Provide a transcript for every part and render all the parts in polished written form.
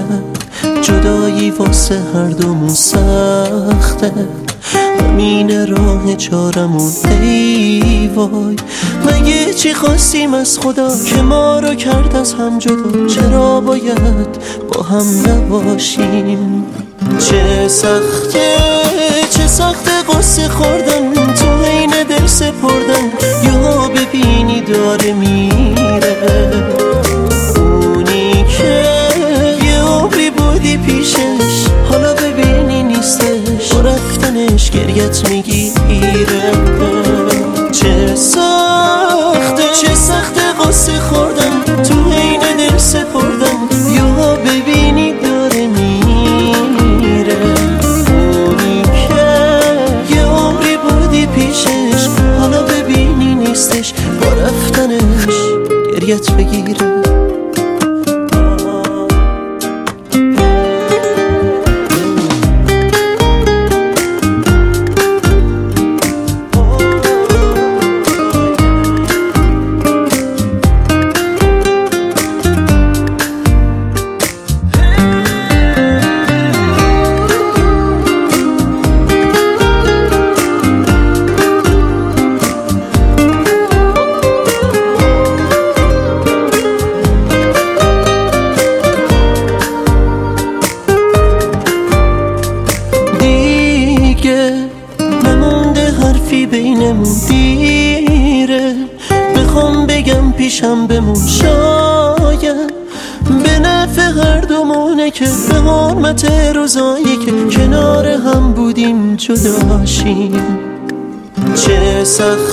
باید جدایی واسه هر دومون سخته، همین راه چارمون ای وای. مگه چی خواستیم از خدا که ما رو کرد از هم جدا؟ چرا باید با هم نباشیم؟ چه سخته قصه خوردن تو عین دل سپردن، یا ببینی داره میره اونی که یه عمری بودی پیشش، حالا ببینی نیستش، با رفتنش گریت میگیره. چه سخته قصه خوردن تو عین دل سپردن، یا ببینی داره میره اونی که یه عمری بودی پیشش، حالا ببینی نیستش، با رفتنش گریت بگیره. بینمون دیره، بخوام بگم پیشم بمون، شاید به نفع هر دومونه که به حرمت روزایی که کنار هم بودیم جداشیم. چه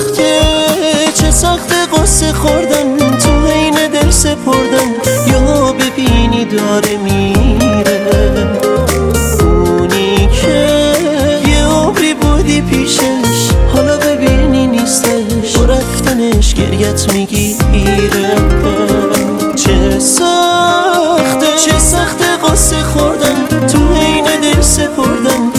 سخته قصه خوردن تو عین دل سپردن، یا ببینی داره میره اونی که یه عمری بودی پیشش، حالا ببینی نیستش، با رفتنش گریت میگیره. چه سخته قصه خوردن تو عین دل سپردن،